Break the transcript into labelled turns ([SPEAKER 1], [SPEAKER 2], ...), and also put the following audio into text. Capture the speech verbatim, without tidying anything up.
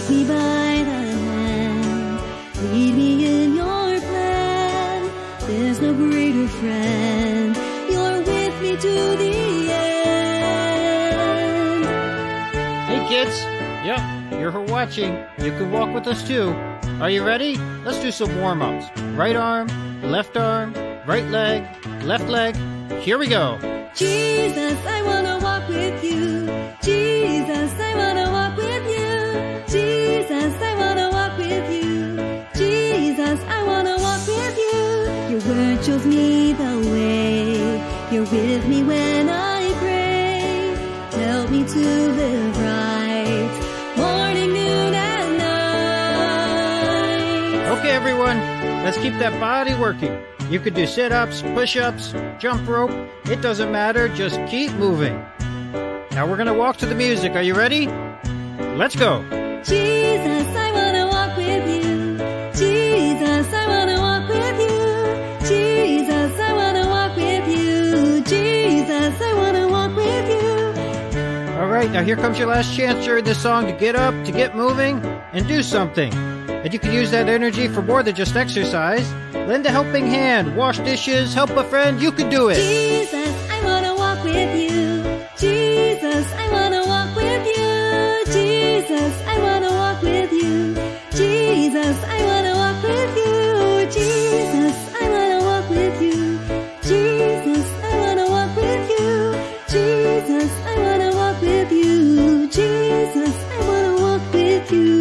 [SPEAKER 1] me by the hand, lead me in your plan. There's no greater friend, you're with me to the end.
[SPEAKER 2] Hey kids, yeah, you're watching. You can walk with us too. Are you ready? Let's do some warm-ups. Right arm, left arm, right leg, left leg. Here we go.
[SPEAKER 1] Jesus, I wanna walk with you. Jesus, I wanna walk with you. Jesus, I wanna walk with you. Jesus, I wanna walk with you. Your word shows me the way. You're with me when I pray. Help me to live right. Morning, noon, and night.
[SPEAKER 2] Okay, everyone, let's keep that body working. You could do sit-ups, push-ups, jump rope. It doesn't matter, just keep moving. Now we're gonna walk to the music. Are you ready? Let's go.
[SPEAKER 1] Jesus, I wanna walk with you. Jesus, I wanna walk with you. Jesus, I wanna walk with you. Jesus, I wanna walk with you.
[SPEAKER 2] All right, now here comes your last chance during this song to get up, to get moving, and do something. And you can use that energy for more than just exercise. Lend a helping hand, wash dishes, help a friend, you can do it.
[SPEAKER 1] Jesus, I wanna walk with you. Jesus, I wanna walk with you. Jesus, I wanna walk with you. Jesus, I wanna walk with you. Jesus, I wanna walk with you. Jesus, I wanna walk with you. Jesus, I wanna walk with you. Jesus, I wanna walk with you.